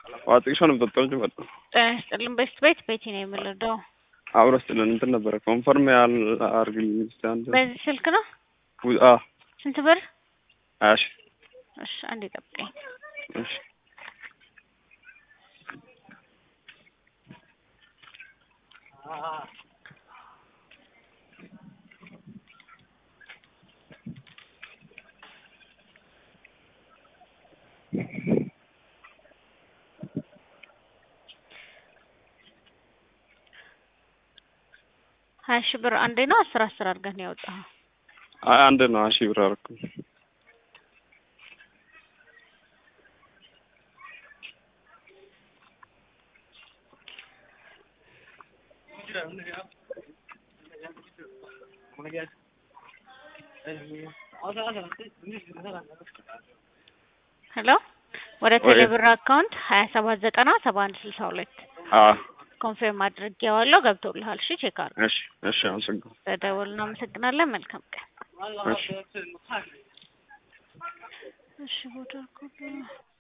ዋጥቂሾን በተጠልጅ መጣ ጥልን ቤት ነው የምልደው አብረስልን እንትን ነበር ኮንፈርም ያል አርግልኝ ስታንድ በዚህ ስልክ ነው አ ስንት ብር? እሺ እሺ አንዴ ጠብቀኝ። እሺ ሀያ ሺህ ብር አንዴ ነው 10 አድርገህ ነው ያወጣኸው? አንድ ነው 10 ብር አርኩ። ሄሎ ወደ ቴሌብር አካውንት 27907162 ኮንፈርም አድርጌዋለሁ ገብቶልሃል። እሺ ቼክ አድርግ። እሺ አመሰግናለሁ። ተደውልና አመሰግናለን። መልካም ቀን። እሺ ቦታ